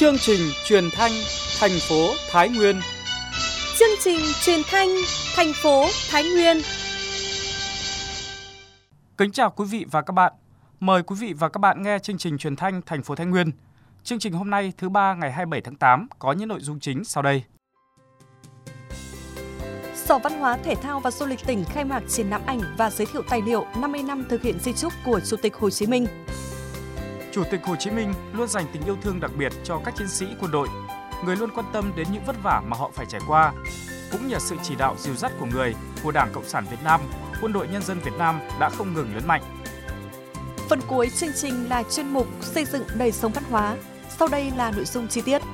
Chương trình truyền thanh thành phố Thái Nguyên. Chương trình truyền thanh thành phố Thái Nguyên. Kính chào quý vị và các bạn. Mời quý vị và các bạn nghe chương trình truyền thanh thành phố Thái Nguyên. Chương trình hôm nay thứ ba ngày 27 tháng 8 có những nội dung chính sau đây. Sở Văn hóa, Thể thao và Du lịch tỉnh khai mạc triển lãm ảnh và giới thiệu tài liệu 50 năm thực hiện di chúc của Chủ tịch Hồ Chí Minh. Chủ tịch Hồ Chí Minh luôn dành tình yêu thương đặc biệt cho các chiến sĩ quân đội, người luôn quan tâm đến những vất vả mà họ phải trải qua. Cũng nhờ sự chỉ đạo dìu dắt của Đảng Cộng sản Việt Nam, Quân đội Nhân dân Việt Nam đã không ngừng lớn mạnh. Phần cuối chương trình là chuyên mục xây dựng đời sống văn hóa. Sau đây là nội dung chi tiết.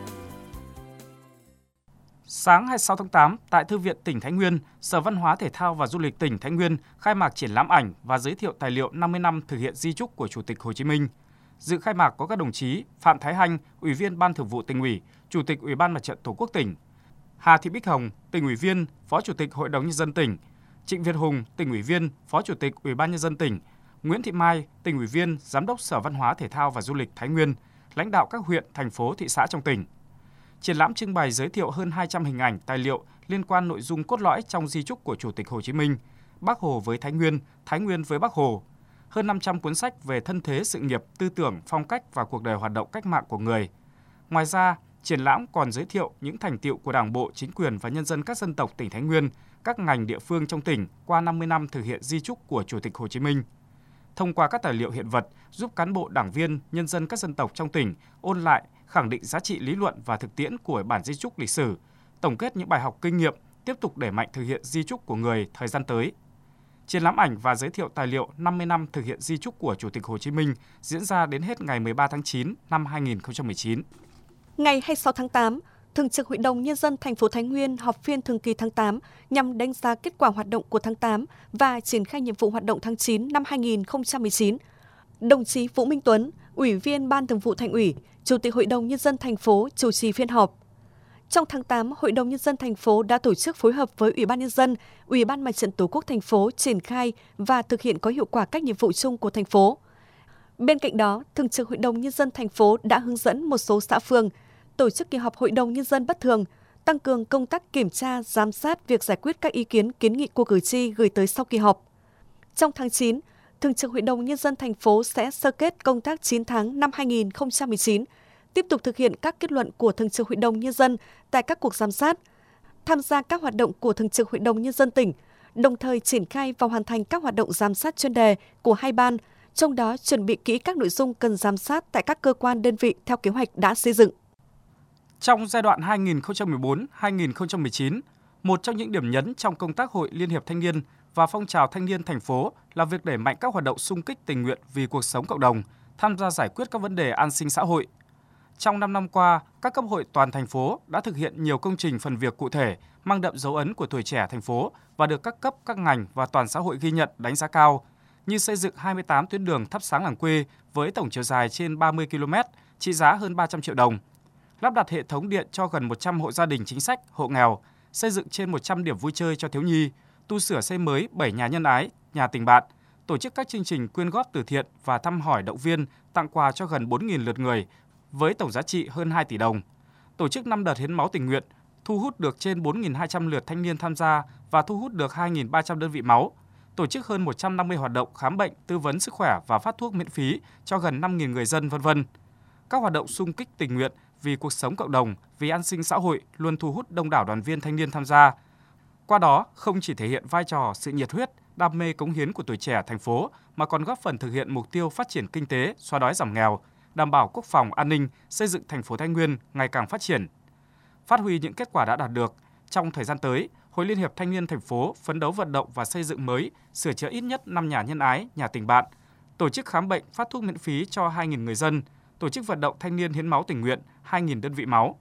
Sáng 26 tháng 8, tại Thư viện tỉnh Thái Nguyên, Sở Văn hóa, Thể thao và Du lịch tỉnh Thái Nguyên khai mạc triển lãm ảnh và giới thiệu tài liệu 50 năm thực hiện di chúc của Chủ tịch Hồ Chí Minh. Dự khai mạc có các đồng chí Phạm Thái Hanh, Ủy viên Ban Thường vụ Tỉnh ủy, Chủ tịch Ủy ban Mặt trận Tổ quốc tỉnh; Hà Thị Bích Hồng, Tỉnh ủy viên, Phó Chủ tịch Hội đồng Nhân dân tỉnh; Trịnh Việt Hùng, Tỉnh ủy viên, Phó Chủ tịch Ủy ban Nhân dân tỉnh; Nguyễn Thị Mai, Tỉnh ủy viên, Giám đốc Sở Văn hóa, Thể thao và Du lịch Thái Nguyên; lãnh đạo các huyện, thành phố, thị xã trong tỉnh. Triển lãm trưng bày giới thiệu hơn 200 hình ảnh, tài liệu liên quan nội dung cốt lõi trong di chúc của Chủ tịch Hồ Chí Minh, Bác Hồ với Thái Nguyên với Bác Hồ, hơn 500 cuốn sách về thân thế sự nghiệp, tư tưởng, phong cách và cuộc đời hoạt động cách mạng của người. Ngoài ra, triển lãm còn giới thiệu những thành tựu của Đảng bộ, chính quyền và nhân dân các dân tộc tỉnh Thái Nguyên, các ngành địa phương trong tỉnh qua 50 năm thực hiện di chúc của Chủ tịch Hồ Chí Minh. Thông qua các tài liệu hiện vật, giúp cán bộ, đảng viên, nhân dân các dân tộc trong tỉnh ôn lại, khẳng định giá trị lý luận và thực tiễn của bản di chúc lịch sử, tổng kết những bài học kinh nghiệm, tiếp tục đẩy mạnh thực hiện di chúc của người thời gian tới. Triển lãm ảnh và giới thiệu tài liệu 50 năm thực hiện di chúc của Chủ tịch Hồ Chí Minh diễn ra đến hết ngày 13 tháng 9 năm 2019. Ngày 26 tháng 8, Thường trực Hội đồng Nhân dân thành phố Thái Nguyên họp phiên thường kỳ tháng 8 nhằm đánh giá kết quả hoạt động của tháng 8 và triển khai nhiệm vụ hoạt động tháng 9 năm 2019. Đồng chí Vũ Minh Tuấn, Ủy viên Ban Thường vụ Thành ủy, Chủ tịch Hội đồng Nhân dân thành phố chủ trì phiên họp. Trong tháng 8, Hội đồng Nhân dân thành phố đã tổ chức phối hợp với Ủy ban Nhân dân, Ủy ban Mặt trận Tổ quốc thành phố triển khai và thực hiện có hiệu quả các nhiệm vụ chung của thành phố. Bên cạnh đó, Thường trực Hội đồng Nhân dân thành phố đã hướng dẫn một số xã phường tổ chức kỳ họp Hội đồng Nhân dân bất thường, tăng cường công tác kiểm tra, giám sát việc giải quyết các ý kiến, kiến nghị của cử tri gửi tới sau kỳ họp. Trong tháng 9, Thường trực Hội đồng Nhân dân thành phố sẽ sơ kết công tác 9 tháng năm 2019, tiếp tục thực hiện các kết luận của Thường trực Hội đồng Nhân dân tại các cuộc giám sát, tham gia các hoạt động của Thường trực Hội đồng Nhân dân tỉnh, đồng thời triển khai và hoàn thành các hoạt động giám sát chuyên đề của hai ban, trong đó chuẩn bị kỹ các nội dung cần giám sát tại các cơ quan đơn vị theo kế hoạch đã xây dựng. Trong giai đoạn 2014-2019, một trong những điểm nhấn trong công tác Hội Liên hiệp Thanh niên và phong trào thanh niên thành phố là việc đẩy mạnh các hoạt động xung kích tình nguyện vì cuộc sống cộng đồng, tham gia giải quyết các vấn đề an sinh xã hội. Trong 5 năm qua, các cấp hội toàn thành phố đã thực hiện nhiều công trình phần việc cụ thể, mang đậm dấu ấn của tuổi trẻ thành phố và được các cấp, các ngành và toàn xã hội ghi nhận, đánh giá cao, như xây dựng 28 tuyến đường thắp sáng làng quê với tổng chiều dài trên 30 km, trị giá hơn 300 triệu đồng, lắp đặt hệ thống điện cho gần 100 hộ gia đình chính sách, hộ nghèo, xây dựng trên 100 điểm vui chơi cho thiếu nhi, tu sửa xây mới 7 nhà nhân ái, nhà tình bạn, tổ chức các chương trình quyên góp từ thiện và thăm hỏi động viên, tặng quà cho gần 4.000 lượt người với tổng giá trị hơn 2 tỷ đồng, tổ chức 5 đợt hiến máu tình nguyện, thu hút được trên 4.200 lượt thanh niên tham gia và thu hút được 2.300 đơn vị máu, tổ chức hơn 150 hoạt động khám bệnh, tư vấn sức khỏe và phát thuốc miễn phí cho gần 5.000 người dân, v.v. Các hoạt động xung kích tình nguyện vì cuộc sống cộng đồng, vì an sinh xã hội luôn thu hút đông đảo đoàn viên thanh niên tham gia. Qua đó, không chỉ thể hiện vai trò, sự nhiệt huyết, đam mê cống hiến của tuổi trẻ thành phố, mà còn góp phần thực hiện mục tiêu phát triển kinh tế, xóa đói giảm nghèo, đảm bảo quốc phòng an ninh, xây dựng thành phố Thái Nguyên ngày càng phát triển. Phát huy những kết quả đã đạt được, trong thời gian tới, Hội Liên hiệp Thanh niên thành phố phấn đấu vận động và xây dựng mới, sửa chữa ít nhất 5 nhà nhân ái, nhà tình bạn, tổ chức khám bệnh, phát thuốc miễn phí cho 2.000 người dân, tổ chức vận động thanh niên hiến máu tình nguyện 2.000 đơn vị máu.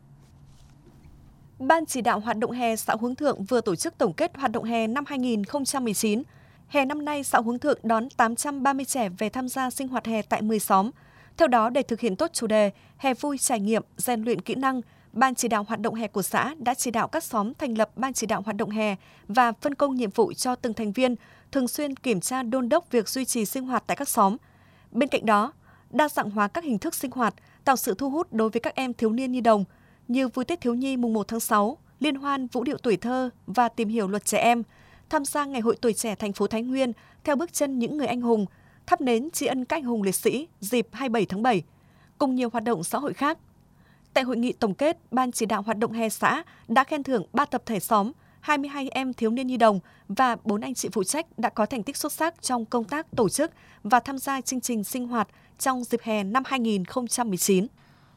Ban chỉ đạo hoạt động hè xã Hướng Thượng vừa tổ chức tổng kết hoạt động hè năm 2019. Hè năm nay, xã Hướng Thượng đón 830 trẻ về tham gia sinh hoạt hè tại 10 xóm. Theo đó, để thực hiện tốt chủ đề hè vui trải nghiệm, rèn luyện kỹ năng, Ban chỉ đạo hoạt động hè của xã đã chỉ đạo các xóm thành lập Ban chỉ đạo hoạt động hè và phân công nhiệm vụ cho từng thành viên, thường xuyên kiểm tra đôn đốc việc duy trì sinh hoạt tại các xóm. Bên cạnh đó, đa dạng hóa các hình thức sinh hoạt, tạo sự thu hút đối với các em thiếu niên nhi đồng như vui Tết thiếu nhi mùng 1 tháng 6, liên hoan vũ điệu tuổi thơ và tìm hiểu luật trẻ em, tham gia Ngày hội tuổi trẻ thành phố Thái Nguyên theo bước chân những người anh hùng, thắp nến tri ân các anh hùng liệt sĩ dịp 27 tháng 7, cùng nhiều hoạt động xã hội khác. Tại hội nghị tổng kết, Ban chỉ đạo hoạt động hè xã đã khen thưởng 3 tập thể xóm, 22 em thiếu niên nhi đồng và 4 anh chị phụ trách đã có thành tích xuất sắc trong công tác tổ chức và tham gia chương trình sinh hoạt trong dịp hè năm 2019.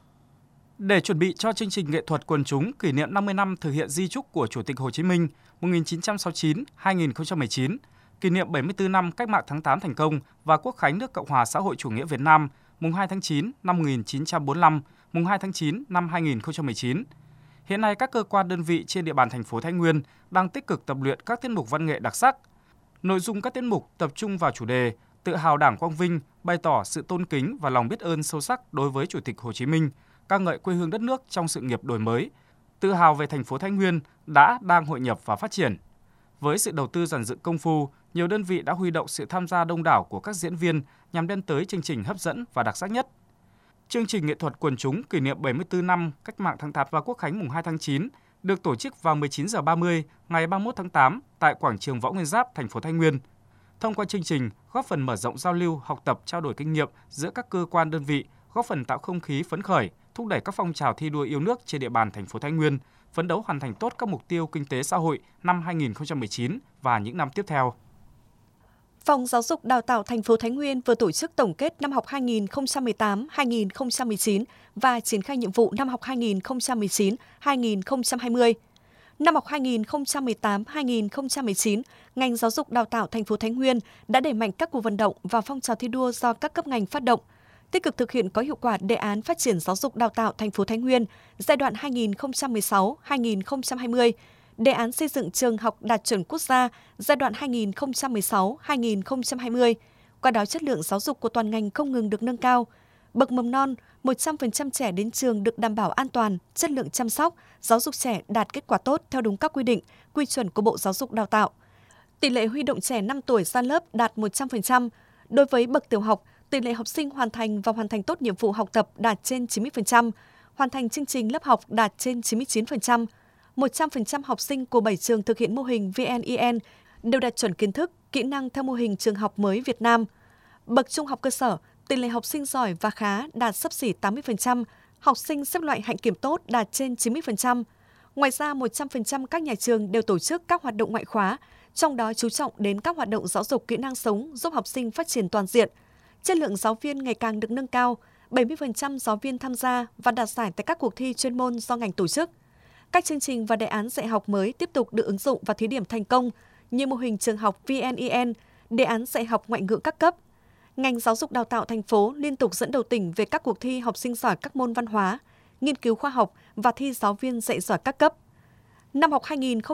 Để chuẩn bị cho chương trình nghệ thuật quần chúng kỷ niệm 50 năm thực hiện di chúc của Chủ tịch Hồ Chí Minh 1969-2019, kỷ niệm 74 năm Cách mạng tháng 8 thành công và Quốc khánh nước Cộng hòa xã hội chủ nghĩa Việt Nam mùng 2 tháng 9 năm 1945, mùng 2 tháng 9 năm 2019. Hiện nay các cơ quan đơn vị trên địa bàn thành phố Thái Nguyên đang tích cực tập luyện các tiết mục văn nghệ đặc sắc. Nội dung các tiết mục tập trung vào chủ đề tự hào Đảng quang vinh, bày tỏ sự tôn kính và lòng biết ơn sâu sắc đối với Chủ tịch Hồ Chí Minh, ca ngợi quê hương đất nước trong sự nghiệp đổi mới, tự hào về thành phố Thái Nguyên đang hội nhập và phát triển. Với sự đầu tư dàn dựng công phu, nhiều đơn vị đã huy động sự tham gia đông đảo của các diễn viên nhằm đem tới chương trình hấp dẫn và đặc sắc nhất. Chương trình nghệ thuật quần chúng kỷ niệm 74 năm Cách mạng tháng 8 và Quốc khánh mùng 2 tháng 9 được tổ chức vào 19h30 ngày 31 tháng 8 tại quảng trường Võ Nguyên Giáp, thành phố Thái Nguyên. Thông qua chương trình, góp phần mở rộng giao lưu, học tập, trao đổi kinh nghiệm giữa các cơ quan đơn vị, góp phần tạo không khí phấn khởi, thúc đẩy các phong trào thi đua yêu nước trên địa bàn thành phố Thái Nguyên, phấn đấu hoàn thành tốt các mục tiêu kinh tế xã hội năm 2019 và những năm tiếp theo. Phòng Giáo dục Đào tạo thành phố Thái Nguyên vừa tổ chức tổng kết năm học 2018-2019 và triển khai nhiệm vụ năm học 2019-2020. Năm học 2018-2019, ngành Giáo dục Đào tạo thành phố Thái Nguyên đã đẩy mạnh các cuộc vận động và phong trào thi đua do các cấp ngành phát động, tích cực thực hiện có hiệu quả đề án phát triển giáo dục đào tạo thành phố Thái Nguyên giai đoạn 2016-2020, đề án xây dựng trường học đạt chuẩn quốc gia giai đoạn 2016-2020. Qua đó chất lượng giáo dục của toàn ngành không ngừng được nâng cao. Bậc mầm non, 100% trẻ đến trường được đảm bảo an toàn, chất lượng chăm sóc, giáo dục trẻ đạt kết quả tốt theo đúng các quy định, quy chuẩn của Bộ Giáo dục Đào tạo. Tỷ lệ huy động trẻ 5 tuổi ra lớp đạt 100%. Đối với bậc tiểu học, tỷ lệ học sinh hoàn thành tốt nhiệm vụ học tập đạt trên 90%, hoàn thành chương trình lớp học đạt trên 99%. 100% học sinh của 7 trường thực hiện mô hình VNEN đều đạt chuẩn kiến thức, kỹ năng theo mô hình trường học mới Việt Nam. Bậc trung học cơ sở, tỷ lệ học sinh giỏi và khá đạt xấp xỉ 80%, học sinh xếp loại hạnh kiểm tốt đạt trên 90%. Ngoài ra, 100% các nhà trường đều tổ chức các hoạt động ngoại khóa, trong đó chú trọng đến các hoạt động giáo dục kỹ năng sống giúp học sinh phát triển toàn diện. Chất lượng giáo viên ngày càng được nâng cao, 70% giáo viên tham gia và đạt giải tại các cuộc thi chuyên môn do ngành tổ chức. Các chương trình và đề án dạy học mới tiếp tục được ứng dụng và thí điểm thành công như mô hình trường học VNEN, đề án dạy học ngoại ngữ các cấp. Ngành Giáo dục Đào tạo thành phố liên tục dẫn đầu tỉnh về các cuộc thi học sinh giỏi các môn văn hóa, nghiên cứu khoa học và thi giáo viên dạy giỏi các cấp. Năm học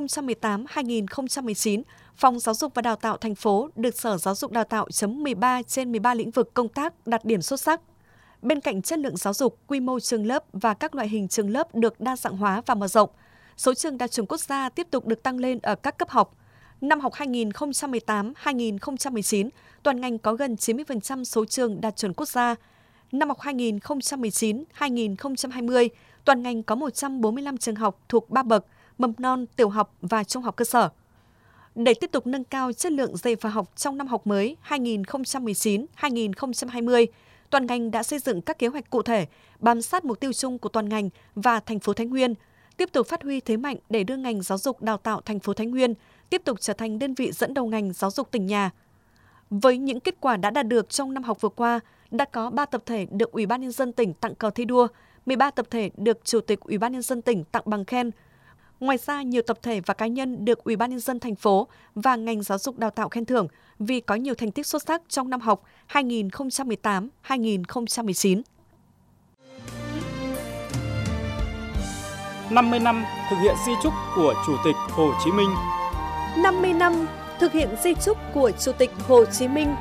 2018-2019, Phòng Giáo dục và Đào tạo thành phố được Sở Giáo dục Đào tạo chấm 13 trên 13 lĩnh vực công tác đạt điểm xuất sắc. Bên cạnh chất lượng giáo dục, quy mô trường lớp và các loại hình trường lớp được đa dạng hóa và mở rộng, số trường đạt chuẩn quốc gia tiếp tục được tăng lên ở các cấp học. Năm học 2018-2019, toàn ngành có gần 90% số trường đạt chuẩn quốc gia. Năm học 2019-2020, toàn ngành có 145 trường học thuộc 3 bậc, mầm non, tiểu học và trung học cơ sở. Để tiếp tục nâng cao chất lượng dạy và học trong năm học mới 2019-2020, toàn ngành đã xây dựng các kế hoạch cụ thể, bám sát mục tiêu chung của toàn ngành và thành phố Thái Nguyên, tiếp tục phát huy thế mạnh để đưa ngành giáo dục đào tạo thành phố Thái Nguyên tiếp tục trở thành đơn vị dẫn đầu ngành giáo dục tỉnh nhà. Với những kết quả đã đạt được trong năm học vừa qua, đã có 3 tập thể được Ủy ban nhân dân tỉnh tặng cờ thi đua, 13 tập thể được Chủ tịch Ủy ban nhân dân tỉnh tặng bằng khen. Ngoài ra, nhiều tập thể và cá nhân được Ủy ban nhân dân thành phố và ngành giáo dục đào tạo khen thưởng vì có nhiều thành tích xuất sắc trong năm học 2018-2019. 50 năm thực hiện di chúc của Chủ tịch Hồ Chí Minh. 50 năm thực hiện di chúc của Chủ tịch Hồ Chí Minh.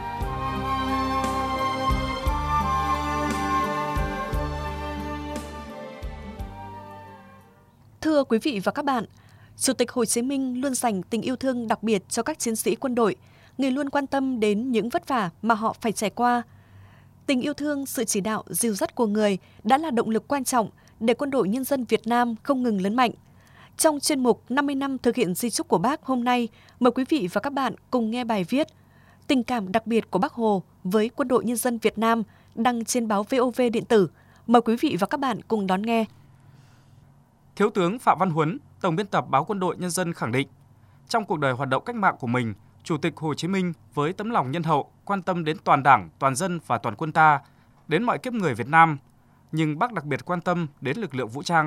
Thưa quý vị và các bạn, Chủ tịch Hồ Chí Minh luôn dành tình yêu thương đặc biệt cho các chiến sĩ quân đội, người luôn quan tâm đến những vất vả mà họ phải trải qua. Tình yêu thương, sự chỉ đạo, dìu dắt của người đã là động lực quan trọng để Quân đội Nhân dân Việt Nam không ngừng lớn mạnh. Trong chuyên mục 50 năm thực hiện di chúc của Bác hôm nay, mời quý vị và các bạn cùng nghe bài viết Tình cảm đặc biệt của Bác Hồ với Quân đội Nhân dân Việt Nam đăng trên báo VOV điện tử. Mời quý vị và các bạn cùng đón nghe. Thiếu tướng Phạm Văn Huấn, Tổng biên tập báo Quân đội Nhân dân khẳng định, trong cuộc đời hoạt động cách mạng của mình, Chủ tịch Hồ Chí Minh với tấm lòng nhân hậu quan tâm đến toàn Đảng, toàn dân và toàn quân ta, đến mọi kiếp người Việt Nam, nhưng Bác đặc biệt quan tâm đến lực lượng vũ trang.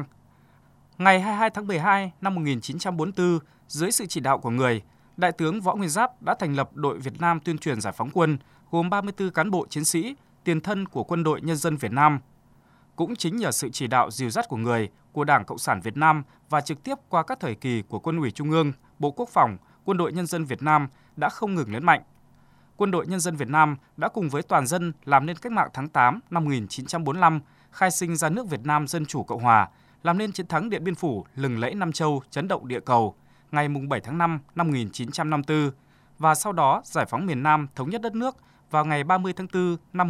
Ngày 22 tháng 12 năm 1944, dưới sự chỉ đạo của người, Đại tướng Võ Nguyên Giáp đã thành lập đội Việt Nam tuyên truyền giải phóng quân, gồm 34 cán bộ chiến sĩ, tiền thân của Quân đội Nhân dân Việt Nam. Cũng chính nhờ sự chỉ đạo dìu dắt của người, của Đảng Cộng sản Việt Nam và trực tiếp qua các thời kỳ của Quân ủy Trung ương, Bộ Quốc phòng, Quân đội Nhân dân Việt Nam đã không ngừng lớn mạnh. Quân đội Nhân dân Việt Nam đã cùng với toàn dân làm nên cách mạng tháng 8 năm 1945, khai sinh ra nước Việt Nam Dân Chủ Cộng Hòa, làm nên chiến thắng Điện Biên Phủ lừng lẫy Nam Châu, chấn động địa cầu, ngày 7 tháng 5 năm 1954, và sau đó giải phóng miền Nam thống nhất đất nước vào ngày 30 tháng 4 năm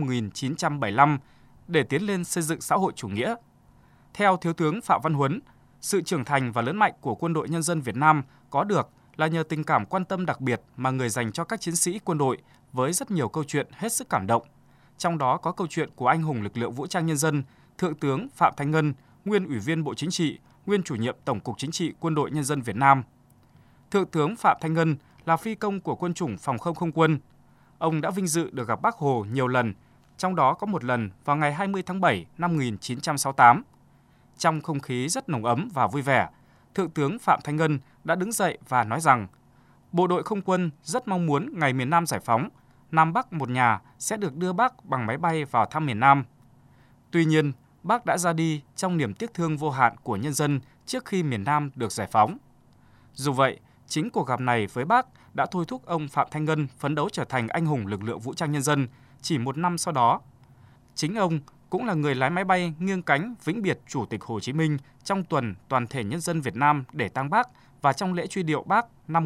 1975 để tiến lên xây dựng xã hội chủ nghĩa. Theo Thiếu tướng Phạm Văn Huấn, sự trưởng thành và lớn mạnh của Quân đội Nhân dân Việt Nam có được là nhờ tình cảm quan tâm đặc biệt mà người dành cho các chiến sĩ quân đội với rất nhiều câu chuyện hết sức cảm động. Trong đó có câu chuyện của anh hùng lực lượng vũ trang nhân dân, Thượng tướng Phạm Thanh Ngân, nguyên Ủy viên Bộ Chính trị, nguyên Chủ nhiệm Tổng cục Chính trị Quân đội Nhân dân Việt Nam. Thượng tướng Phạm Thanh Ngân là phi công của Quân chủng Phòng không Không quân. Ông đã vinh dự được gặp Bác Hồ nhiều lần, trong đó có một lần vào ngày 20 tháng 7 năm 1968. Trong không khí rất nồng ấm và vui vẻ, Thượng tướng Phạm Thanh Ngân đã đứng dậy và nói rằng Bộ đội Không quân rất mong muốn ngày miền Nam giải phóng, Nam Bắc một nhà sẽ được đưa Bác bằng máy bay vào thăm miền Nam. Tuy nhiên, Bác đã ra đi trong niềm tiếc thương vô hạn của nhân dân trước khi miền Nam được giải phóng. Dù vậy, chính cuộc gặp này với Bác đã thôi thúc ông Phạm Thanh Ngân phấn đấu trở thành anh hùng lực lượng vũ trang nhân dân chỉ một năm sau đó. Chính ông cũng là người lái máy bay nghiêng cánh vĩnh biệt Chủ tịch Hồ Chí Minh trong tuần toàn thể nhân dân Việt Nam để tang Bác và trong lễ truy điệu Bác năm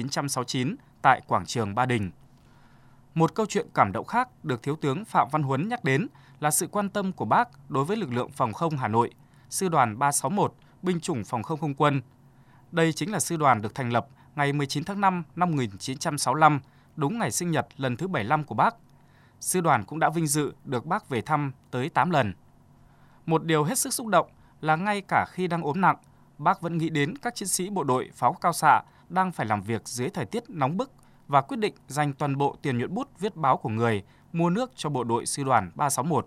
1969 tại quảng trường Ba Đình. Một câu chuyện cảm động khác được Thiếu tướng Phạm Văn Huấn nhắc đến là sự quan tâm của Bác đối với lực lượng phòng không Hà Nội, Sư đoàn 361, binh chủng phòng không không quân. Đây chính là sư đoàn được thành lập ngày 19 tháng 5 năm 1965, đúng ngày sinh nhật lần thứ 75 của Bác. Sư đoàn cũng đã vinh dự được Bác về thăm tới 8 lần. Một điều hết sức xúc động là ngay cả khi đang ốm nặng, Bác vẫn nghĩ đến các chiến sĩ bộ đội pháo cao xạ đang phải làm việc dưới thời tiết nóng bức và quyết định dành toàn bộ tiền nhuận bút viết báo của người mua nước cho bộ đội sư đoàn 361.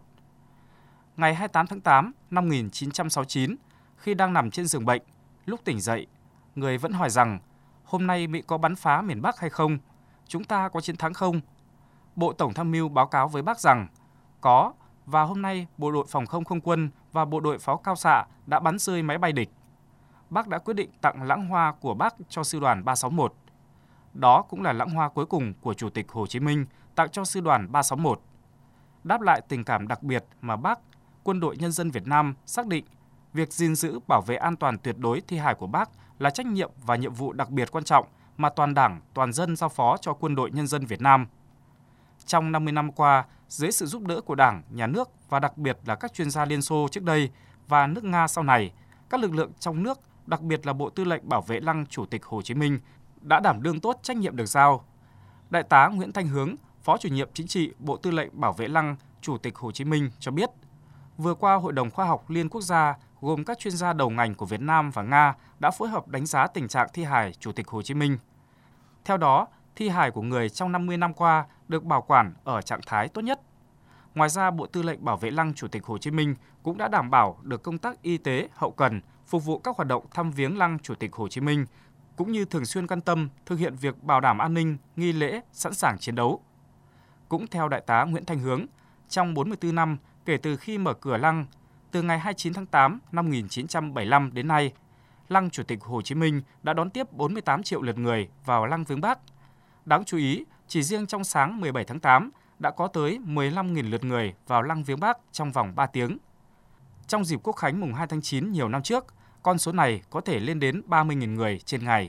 Ngày 28 tháng 8 năm 1969, khi đang nằm trên giường bệnh, lúc tỉnh dậy, người vẫn hỏi rằng hôm nay Mỹ có bắn phá miền Bắc hay không? Chúng ta có chiến thắng không? Bộ Tổng tham mưu báo cáo với Bác rằng có, và hôm nay Bộ đội Phòng không Không quân và Bộ đội Pháo cao xạ đã bắn rơi máy bay địch. Bác đã quyết định tặng lãng hoa của Bác cho sư đoàn 361. Đó cũng là lãng hoa cuối cùng của Chủ tịch Hồ Chí Minh tặng cho sư đoàn 361. Đáp lại tình cảm đặc biệt mà Bác, Quân đội Nhân dân Việt Nam xác định việc gìn giữ bảo vệ an toàn tuyệt đối thi hài của Bác là trách nhiệm và nhiệm vụ đặc biệt quan trọng mà toàn Đảng, toàn dân giao phó cho Quân đội Nhân dân Việt Nam. Trong 50 năm qua, dưới sự giúp đỡ của Đảng, Nhà nước và đặc biệt là các chuyên gia Liên Xô trước đây và nước Nga sau này, các lực lượng trong nước, đặc biệt là Bộ Tư lệnh Bảo vệ Lăng Chủ tịch Hồ Chí Minh đã đảm đương tốt trách nhiệm được giao. Đại tá Nguyễn Thanh Hướng, Phó Chủ nhiệm Chính trị Bộ Tư lệnh Bảo vệ Lăng Chủ tịch Hồ Chí Minh cho biết, vừa qua Hội đồng Khoa học Liên Quốc gia gồm các chuyên gia đầu ngành của Việt Nam và Nga đã phối hợp đánh giá tình trạng thi hài Chủ tịch Hồ Chí Minh. Theo đó, thi hài của người trong 50 năm qua được bảo quản ở trạng thái tốt nhất. Ngoài ra, Bộ Tư lệnh Bảo vệ Lăng Chủ tịch Hồ Chí Minh cũng đã đảm bảo được công tác y tế, hậu cần, phục vụ các hoạt động thăm viếng Lăng Chủ tịch Hồ Chí Minh, cũng như thường xuyên quan tâm thực hiện việc bảo đảm an ninh, nghi lễ, sẵn sàng chiến đấu. Cũng theo Đại tá Nguyễn Thanh Hướng, trong 44 năm kể từ khi mở cửa Lăng, từ ngày 29 tháng 8 năm 1975 đến nay, Lăng Chủ tịch Hồ Chí Minh đã đón tiếp 48 triệu lượt người vào Lăng viếng Bác. Đáng chú ý, chỉ riêng trong sáng 17 tháng 8 đã có tới 15.000 lượt người vào Lăng viếng Bác trong vòng 3 tiếng. Trong dịp Quốc khánh mùng 2 tháng 9 nhiều năm trước, con số này có thể lên đến 30.000 người trên ngày.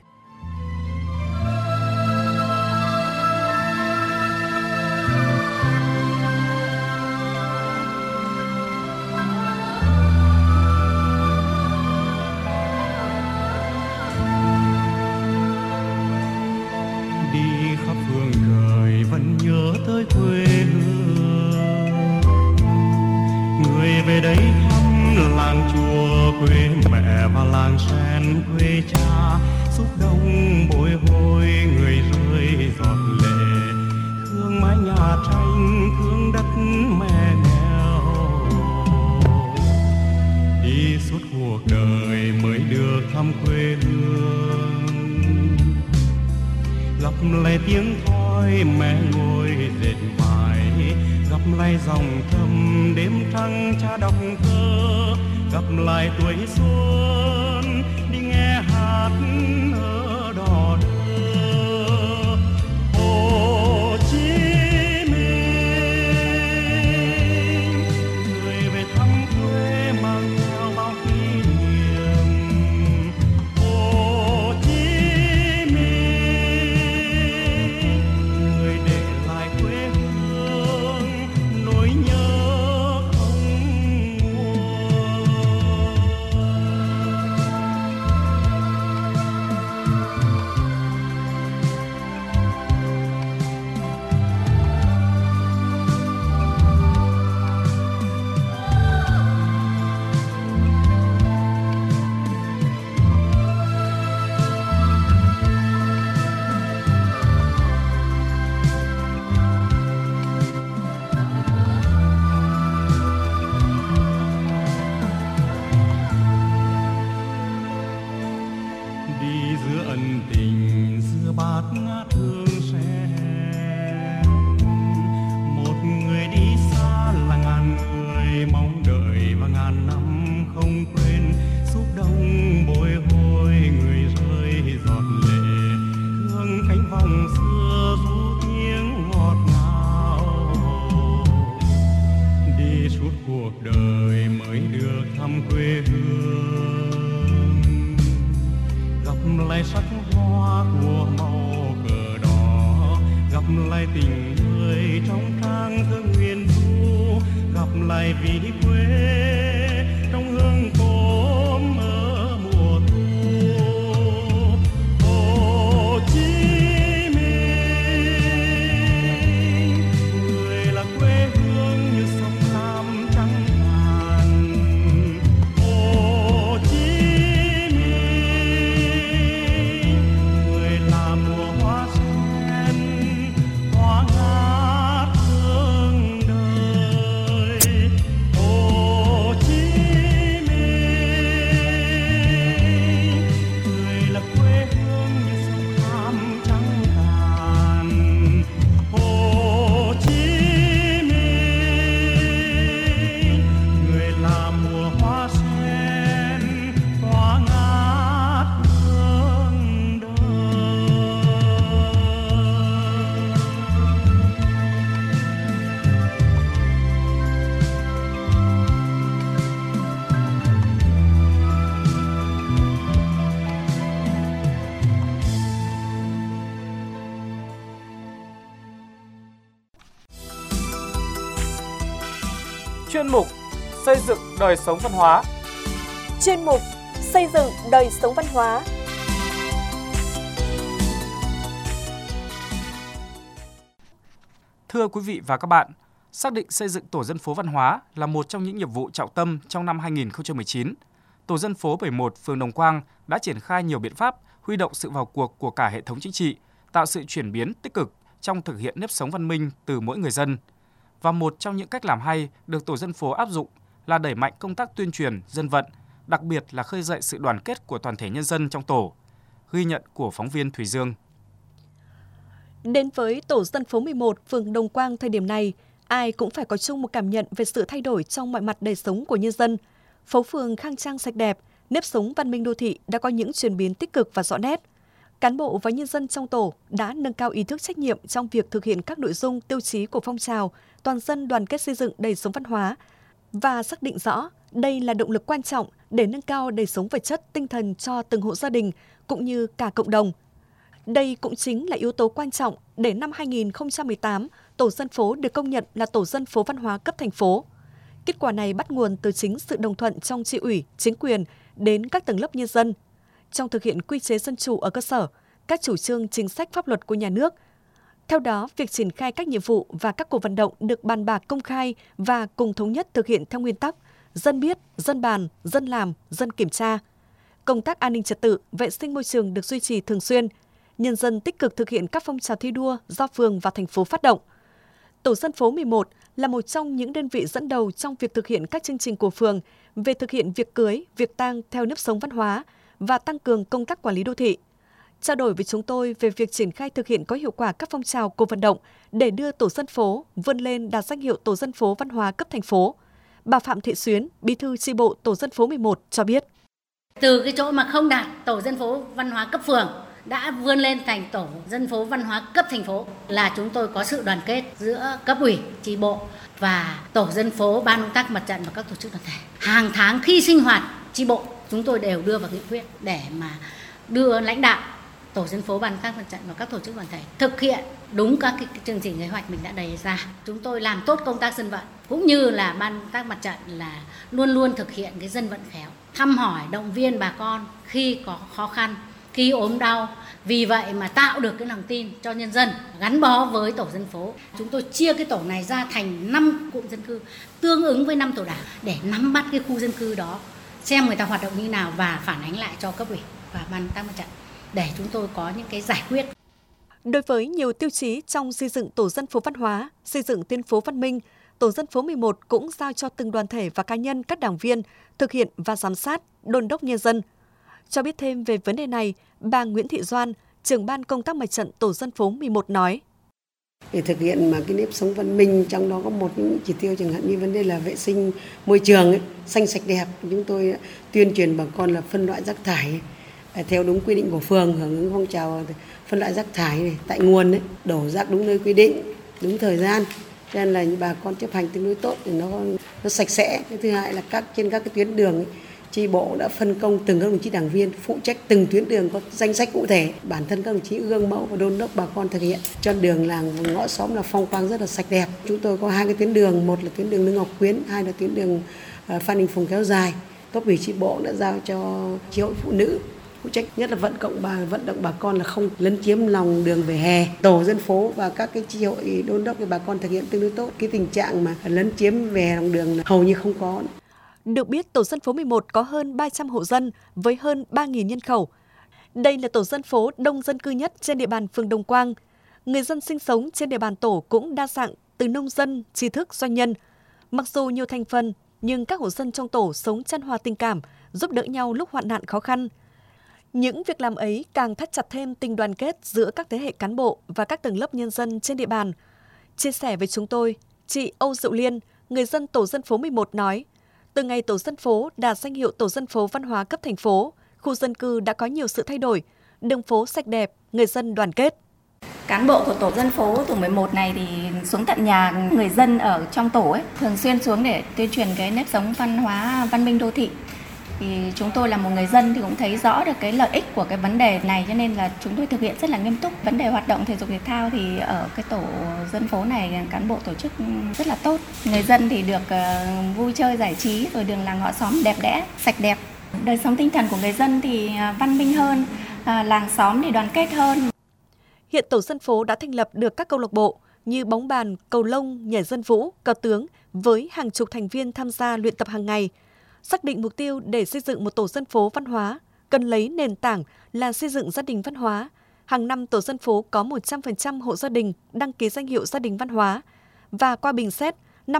về đây thăm làng chùa quê mẹ và làng sen quê cha, xúc động bồi hồi người rơi giọt lệ, thương mái nhà tranh thương đất mẹ nghèo. Đi suốt cuộc đời mới được thăm quê hương, gặp lại tiếng thoi mẹ ngồi dệt vải, gặp lại dòng thầm đêm trăng cha đọc thơ, gặp lại tuổi xuân đi nghe hát ở đò đưa. Hồ Chí Minh, người về thăm quê mang theo bao kỷ niệm. Hồ Chí Minh, người để lại quê hương nỗi nhớ không nguôi. Đi giữa ân tình giữa bát ngát hương sen, một người đi xa là ngàn người mong đợi và ngàn năm không quên, xúc động bồi hồi người rơi giọt lệ, thương cánh vòng xưa ru tiếng ngọt ngào. Đi suốt cuộc đời mới được thăm quê hương, gặp lại sắc hoa của màu cờ đỏ, gặp lại tình người trong trang thơ nguyên du, gặp lại vị quê trong hương cốm ở mùa thu. Hồ Chí Minh, người là quê hương như sông Lam trắng ngàn. Hồ Chí người là mùa hoa sen hoa ngát hương đời. Hồ Chí Minh, người là quê hương như sông Lam trắng ngàn. Hồ Chí Minh, người là mùa hoa sen hoa ngát hương đời. Chuyên mục xây dựng đời sống văn hóa. Chuyên mục xây dựng đời sống văn hóa. Thưa quý vị và các bạn, xác định xây dựng tổ dân phố văn hóa là một trong những nhiệm vụ trọng tâm trong năm 2019. Tổ dân phố 71 phường Đồng Quang đã triển khai nhiều biện pháp huy động sự vào cuộc của cả hệ thống chính trị, tạo sự chuyển biến tích cực trong thực hiện nếp sống văn minh từ mỗi người dân. Và một trong những cách làm hay được tổ dân phố áp dụng là đẩy mạnh công tác tuyên truyền, dân vận, đặc biệt là khơi dậy sự đoàn kết của toàn thể nhân dân trong tổ. Ghi nhận của phóng viên Thùy Dương. Đến với tổ dân phố 11 phường Đồng Quang thời điểm này, ai cũng phải có chung một cảm nhận về sự thay đổi trong mọi mặt đời sống của nhân dân. Phố phường khang trang sạch đẹp, nếp sống văn minh đô thị đã có những chuyển biến tích cực và rõ nét. Cán bộ và nhân dân trong tổ đã nâng cao ý thức trách nhiệm trong việc thực hiện các nội dung tiêu chí của phong trào toàn dân đoàn kết xây dựng đời sống văn hóa và xác định rõ đây là động lực quan trọng để nâng cao đời sống vật chất tinh thần cho từng hộ gia đình cũng như cả cộng đồng. Đây cũng chính là yếu tố quan trọng để năm 2018, tổ dân phố được công nhận là tổ dân phố văn hóa cấp thành phố. Kết quả này bắt nguồn từ chính sự đồng thuận trong chi ủy, chính quyền đến các tầng lớp nhân dân. Trong thực hiện quy chế dân chủ ở cơ sở, các chủ trương chính sách pháp luật của nhà nước. Theo đó, việc triển khai các nhiệm vụ và các cuộc vận động được bàn bạc công khai và cùng thống nhất thực hiện theo nguyên tắc dân biết, dân bàn, dân làm, dân kiểm tra. Công tác an ninh trật tự, vệ sinh môi trường được duy trì thường xuyên. Nhân dân tích cực thực hiện các phong trào thi đua do phường và thành phố phát động. Tổ dân phố 11 là một trong những đơn vị dẫn đầu trong việc thực hiện các chương trình của phường về thực hiện việc cưới, việc tang theo nếp sống văn hóa và tăng cường công tác quản lý đô thị. Trao đổi với chúng tôi về việc triển khai thực hiện có hiệu quả các phong trào cuộc vận động để đưa tổ dân phố vươn lên đạt danh hiệu tổ dân phố văn hóa cấp thành phố, bà Phạm Thị Xuyến, bí thư chi bộ tổ dân phố 11 cho biết. Từ cái chỗ mà không đạt tổ dân phố văn hóa cấp phường đã vươn lên thành tổ dân phố văn hóa cấp thành phố là chúng tôi có sự đoàn kết giữa cấp ủy, chi bộ và tổ dân phố, ban công tác mặt trận và các tổ chức đoàn thể. Hàng tháng khi sinh hoạt chi bộ chúng tôi đều đưa vào nghị quyết để mà đưa lãnh đạo tổ dân phố, ban công tác mặt trận và các tổ chức đoàn thể thực hiện đúng các cái chương trình kế hoạch mình đã đề ra. Chúng tôi làm tốt công tác dân vận cũng như là ban công tác mặt trận là luôn luôn thực hiện cái dân vận khéo, thăm hỏi động viên bà con khi có khó khăn, khi ốm đau. Vì vậy mà tạo được cái lòng tin cho nhân dân gắn bó với tổ dân phố. Chúng tôi chia cái tổ này ra thành 5 cụm dân cư tương ứng với 5 tổ đảng để nắm bắt cái khu dân cư đó, xem người ta hoạt động như nào và phản ánh lại cho cấp ủy và ban công tác mặt trận để chúng tôi có những cái giải quyết. Đối với nhiều tiêu chí trong xây dựng tổ dân phố văn hóa, xây dựng tuyến phố văn minh, tổ dân phố 11 cũng giao cho từng đoàn thể và cá nhân các đảng viên thực hiện và giám sát, đôn đốc nhân dân. Cho biết thêm về vấn đề này, bà Nguyễn Thị Doan, trưởng ban công tác mặt trận tổ dân phố 11 nói. Để thực hiện mà cái nếp sống văn minh, trong đó có một những chỉ tiêu chẳng hạn như vấn đề là vệ sinh môi trường ấy, xanh sạch đẹp. Chúng tôi tuyên truyền bà con là phân loại rác thải theo đúng quy định của phường, hưởng ứng phong trào phân loại rác thải này, tại nguồn ấy, đổ rác đúng nơi quy định, đúng thời gian. Cho nên là bà con chấp hành tương đối tốt để nó sạch sẽ. Cái thứ hai là trên các cái tuyến đường ấy, chi bộ đã phân công từng các đồng chí đảng viên phụ trách từng tuyến đường có danh sách cụ thể, bản thân các đồng chí gương mẫu và đôn đốc bà con thực hiện cho đường làng ngõ xóm là phong quang rất là sạch đẹp. Chúng tôi có 2 cái tuyến đường, một là tuyến đường Lương Ngọc Quyến, 2 là tuyến đường Phan Đình Phùng kéo dài. Cấp ủy chi bộ đã giao cho chi hội phụ nữ phụ trách nhất là vận động bà con là không lấn chiếm lòng đường vỉa hè. Tổ dân phố và các cái chi hội đôn đốc để bà con thực hiện tương đối tốt. Cái tình trạng mà lấn chiếm vỉa lòng đường hầu như không có. Được biết, tổ dân phố 11 có hơn 300 hộ dân với hơn 3.000 nhân khẩu. Đây là tổ dân phố đông dân cư nhất trên địa bàn phường Đồng Quang. Người dân sinh sống trên địa bàn tổ cũng đa dạng từ nông dân, trí thức, doanh nhân. Mặc dù nhiều thành phần, nhưng các hộ dân trong tổ sống chan hòa tình cảm, giúp đỡ nhau lúc hoạn nạn khó khăn. Những việc làm ấy càng thắt chặt thêm tình đoàn kết giữa các thế hệ cán bộ và các tầng lớp nhân dân trên địa bàn. Chia sẻ với chúng tôi, chị Âu Diệu Liên, người dân tổ dân phố 11 nói, từ ngày tổ dân phố đạt danh hiệu tổ dân phố văn hóa cấp thành phố, khu dân cư đã có nhiều sự thay đổi, đường phố sạch đẹp, người dân đoàn kết. Cán bộ của tổ dân phố tổ 11 này thì xuống tận nhà người dân ở trong tổ ấy, thường xuyên xuống để tuyên truyền cái nếp sống văn hóa văn minh đô thị. Thì chúng tôi là một người dân thì cũng thấy rõ được cái lợi ích của cái vấn đề này, cho nên là chúng tôi thực hiện rất là nghiêm túc. Vấn đề hoạt động thể dục thể thao thì ở cái tổ dân phố này cán bộ tổ chức rất là tốt. Người dân thì được vui chơi giải trí, rồi đường làng ngõ xóm đẹp đẽ, sạch đẹp. Đời sống tinh thần của người dân thì văn minh hơn, làng xóm thì đoàn kết hơn. Hiện tổ dân phố đã thành lập được các câu lạc bộ như bóng bàn, cầu lông, nhảy dân vũ, cờ tướng với hàng chục thành viên tham gia luyện tập hàng ngày. Xác định mục tiêu để xây dựng một tổ dân phố văn hóa, cần lấy nền tảng là xây dựng gia đình văn hóa. Hàng năm tổ dân phố có 100% hộ gia đình đăng ký danh hiệu gia đình văn hóa. Và qua bình xét, năm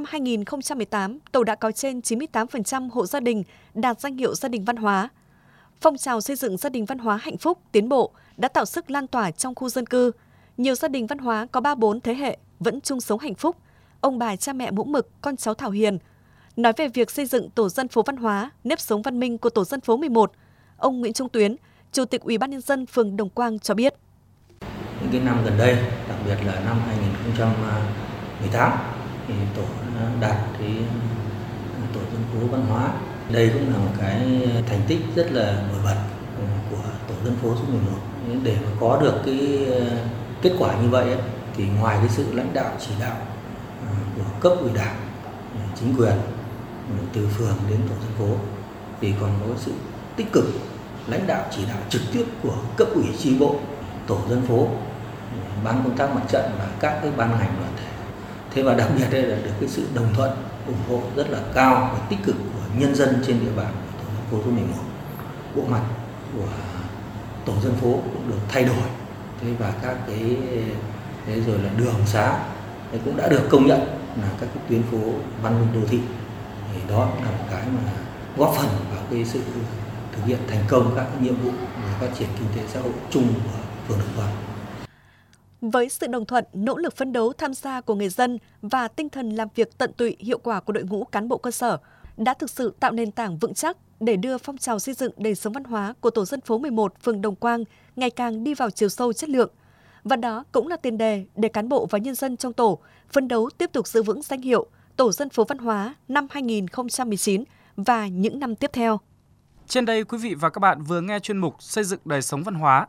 2018, tổ đã có trên 98% hộ gia đình đạt danh hiệu gia đình văn hóa. Phong trào xây dựng gia đình văn hóa hạnh phúc, tiến bộ đã tạo sức lan tỏa trong khu dân cư. Nhiều gia đình văn hóa có 3-4 thế hệ vẫn chung sống hạnh phúc. Ông bà cha mẹ mẫu mực, con cháu thảo hiền. Nói về việc xây dựng tổ dân phố văn hóa, nếp sống văn minh của tổ dân phố 11, ông Nguyễn Trung Tuyến, Chủ tịch Ủy ban nhân dân phường Đồng Quang cho biết. Những cái năm gần đây, đặc biệt là năm 2018 thì tổ đạt cái tổ dân phố văn hóa. Đây cũng là một cái thành tích rất là nổi bật của tổ dân phố số 11. Để mà có được cái kết quả như vậy thì ngoài cái sự lãnh đạo chỉ đạo của cấp ủy đảng, chính quyền từ phường đến tổ dân phố thì còn có sự tích cực lãnh đạo chỉ đạo trực tiếp của cấp ủy chi bộ, tổ dân phố, ban công tác mặt trận và các cái ban ngành đoàn thể. Thế và đặc biệt đây là được cái sự đồng thuận, ủng hộ rất là cao và tích cực của nhân dân trên địa bàn tổ dân phố số 11. Bộ mặt của tổ dân phố cũng được thay đổi, và các cái rồi là đường xá cũng đã được công nhận là các cái tuyến phố văn minh đô thị. Thì đó cũng là một cái mà góp phần vào cái sự thực hiện thành công các cái nhiệm vụ phát triển kinh tế xã hội chung của phường Đồng Văn. Với sự đồng thuận, nỗ lực phấn đấu tham gia của người dân và tinh thần làm việc tận tụy hiệu quả của đội ngũ cán bộ cơ sở đã thực sự tạo nền tảng vững chắc để đưa phong trào xây dựng đời sống văn hóa của tổ dân phố 11 phường Đồng Quang ngày càng đi vào chiều sâu chất lượng. Và đó cũng là tiền đề để cán bộ và nhân dân trong tổ phấn đấu tiếp tục giữ vững danh hiệu Tổ dân phố văn hóa năm 2019 và những năm tiếp theo. Trên đây, quý vị và các bạn vừa nghe chuyên mục Xây dựng đời sống văn hóa.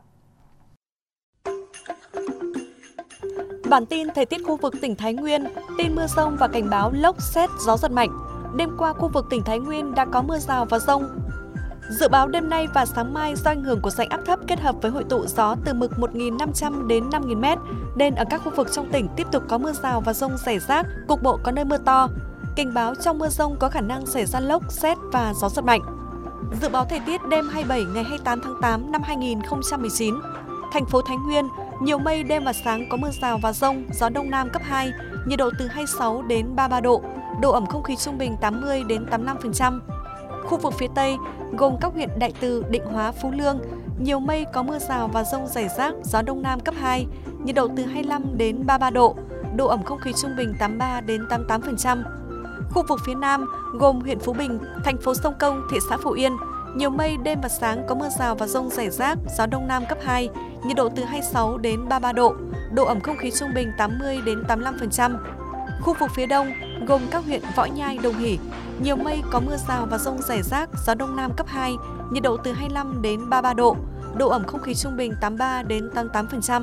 Bản tin thời tiết khu vực tỉnh Thái Nguyên, tin mưa rông và cảnh báo lốc, sét, gió giật mạnh. Đêm qua, khu vực tỉnh Thái Nguyên đã có mưa rào và dông. Dự báo đêm nay và sáng mai do ảnh hưởng của rãnh áp thấp kết hợp với hội tụ gió từ mực 1.500 đến 5.000 m, nên ở các khu vực trong tỉnh tiếp tục có mưa rào và dông rải rác, cục bộ có nơi mưa to. Cảnh báo trong mưa dông có khả năng xảy ra lốc, sét và gió giật mạnh. Dự báo thời tiết đêm 27 ngày 28 tháng 8 năm 2019. Thành phố Thái Nguyên, nhiều mây, đêm và sáng có mưa rào và dông, gió đông nam cấp 2, nhiệt độ từ 26 đến 33 độ, độ ẩm không khí trung bình 80 đến 85%. Khu vực phía Tây, gồm các huyện Đại Từ, Định Hóa, Phú Lương, nhiều mây có mưa rào và dông rải rác, gió đông nam cấp 2, nhiệt độ từ 25 đến 33 độ, độ ẩm không khí trung bình 83 đến 88%. Khu vực phía Nam, gồm huyện Phú Bình, thành phố Sông Công, thị xã Phổ Yên, nhiều mây, đêm và sáng có mưa rào và dông rải rác, gió đông nam cấp 2, nhiệt độ từ 26 đến 33 độ, độ ẩm không khí trung bình 80 đến 85%. Khu vực phía Đông, gồm các huyện Võ Nhai, Đồng Hỷ, nhiều mây có mưa rào và dông rải rác, gió đông nam cấp 2, nhiệt độ từ 25 đến 33 độ, độ ẩm không khí trung bình 83 đến 88%.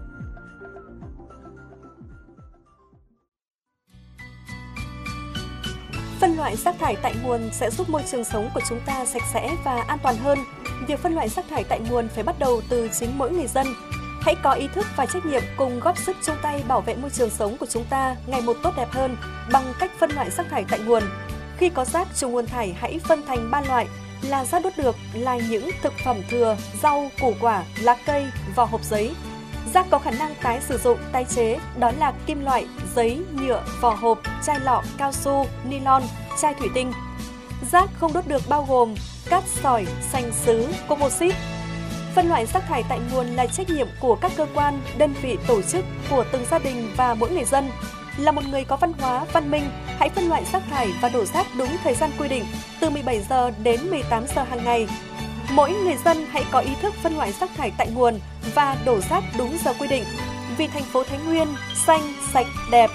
Phân loại rác thải tại nguồn sẽ giúp môi trường sống của chúng ta sạch sẽ và an toàn hơn. Việc phân loại rác thải tại nguồn phải bắt đầu từ chính mỗi người dân. Hãy có ý thức và trách nhiệm cùng góp sức chung tay bảo vệ môi trường sống của chúng ta ngày một tốt đẹp hơn bằng cách phân loại rác thải tại nguồn. Khi có rác trùng nguồn thải, hãy phân thành 3 loại là rác đốt được là những thực phẩm thừa, rau, củ quả, lá cây, vỏ hộp giấy. Rác có khả năng tái sử dụng, tái chế đó là kim loại, giấy, nhựa, vỏ hộp, chai lọ, cao su, nylon, chai thủy tinh. Rác không đốt được bao gồm cát sỏi, sành sứ, composite. Phân loại rác thải tại nguồn là trách nhiệm của các cơ quan, đơn vị, tổ chức, của từng gia đình và mỗi người dân. Là một người có văn hóa, văn minh, hãy phân loại rác thải và đổ rác đúng thời gian quy định, từ 17 giờ đến 18 giờ hàng ngày. Mỗi người dân hãy có ý thức phân loại rác thải tại nguồn và đổ rác đúng giờ quy định. Vì thành phố Thái Nguyên xanh, sạch, đẹp.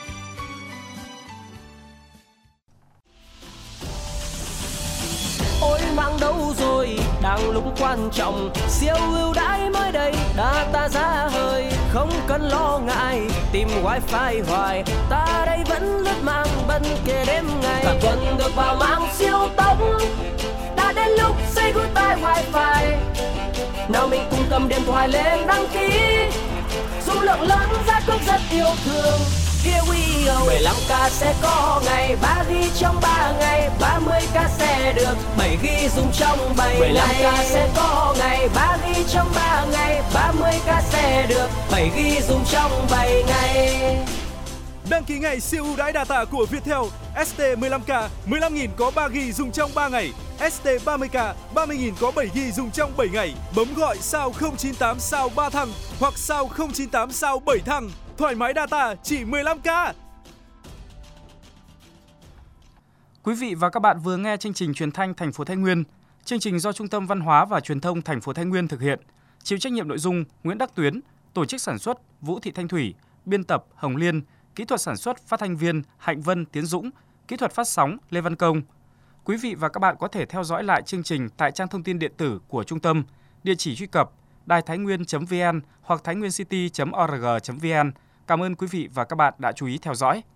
Ôi mang đâu rồi, đang lúc quan trọng, siêu ưu đãi mới đây, data giá hơi, không cần lo ngại, tìm wifi hoài, ta đây vẫn lướt mạng bận kề đêm ngày, cả tuần được vào mạng siêu tốc, đã đến lúc say goodbye wifi, nào mình cùng cầm điện thoại lên đăng ký, số lượng lớn giá cước rất yêu thương. Here we go. 15k sẽ có ngày, 3GB trong 3 ngày, 30k sẽ được 7GB dùng trong 7 ngày. 15k sẽ có ngày, 3GB trong 3 ngày, 30k sẽ được 7GB dùng trong 7 ngày. Đăng ký ngày siêu ưu đãi data của Viettel. ST 15k, 15.000 có 3GB dùng trong 3 ngày. ST 30k, 30.000 có 7GB dùng trong 7 ngày. Bấm gọi sao 098 sao 3 thằng hoặc sao 098 sao 7 thằng. Thoải mái data chỉ 15k. Quý vị và các bạn vừa nghe chương trình truyền thanh thành phố Thái Nguyên. Chương trình do Trung tâm Văn hóa và Truyền thông thành phố Thái Nguyên thực hiện. Chịu trách nhiệm nội dung Nguyễn Đắc Tuyến, tổ chức sản xuất Vũ Thị Thanh Thủy, biên tập Hồng Liên, kỹ thuật sản xuất phát thanh viên Hạnh Vân, Tiến Dũng, kỹ thuật phát sóng Lê Văn Công. Quý vị và các bạn có thể theo dõi lại chương trình tại trang thông tin điện tử của trung tâm, địa chỉ truy cập đài-thái-nguyên.vn hoặc thainguencity.org.vn. Cảm ơn quý vị và các bạn đã chú ý theo dõi.